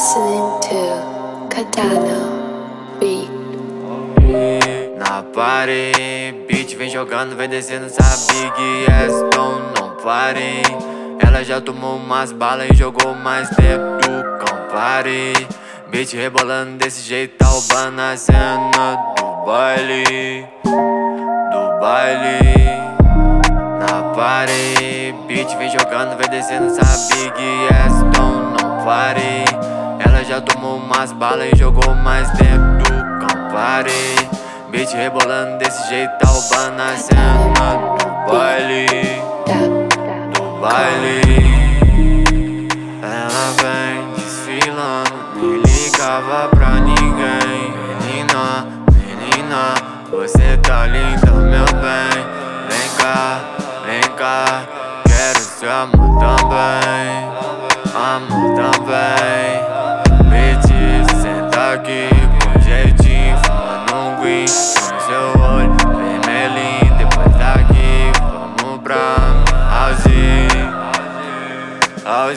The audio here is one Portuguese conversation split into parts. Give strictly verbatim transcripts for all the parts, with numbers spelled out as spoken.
listening to Katano Beat. Na party, beat vem jogando, vem descendo, sabe que é tom, não pare. Ela já tomou umas balas e jogou mais dentro do Campari. Beat rebolando desse jeito, roubando a cena do baile, do baile. Na party, beat vem jogando, vem descendo, sabe que é tom, não pare. Ela já tomou umas balas e jogou mais dentro do Campari. Beat rebolando desse jeito, roubando a cena do baile, do baile. Ela vem desfilando, nem ligava pra ninguém. Menina, menina, você tá linda, meu bem. Vem cá, vem cá, quero seu amor também, amor também. Beat, senta aqui com jeitinho, fumando um green. No seu olho vermelhinho, depois daqui vamos pra house, house,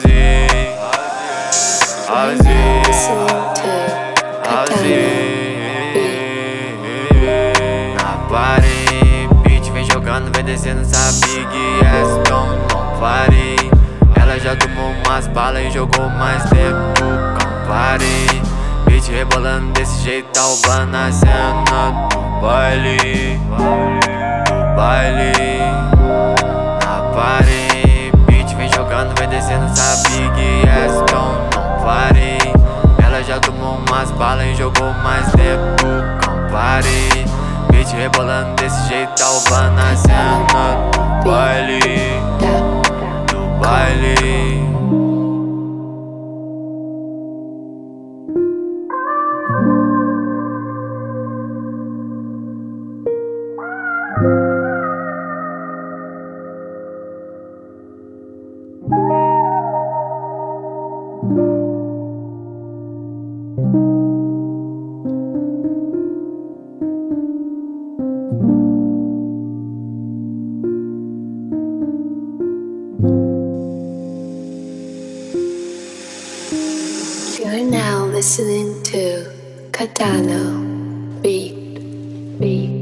house, Listening to house. Katano Beat. Na party, beat vem jogando, vem descendo, sabe que é tom, não pare. Ela já tomou umas balas e jogou mais dentro do Campari. Beat rebolando desse jeito, tá roubando a cena do baile, do baile. Na party, beat vem jogando, vem descendo, sabe que é tom, não pare. Ela já tomou umas balas e jogou mais dentro do Campari. Beat rebolando desse jeito, tá roubando a cena do baile, do baile. You're now listening to Katano Beat. Beat.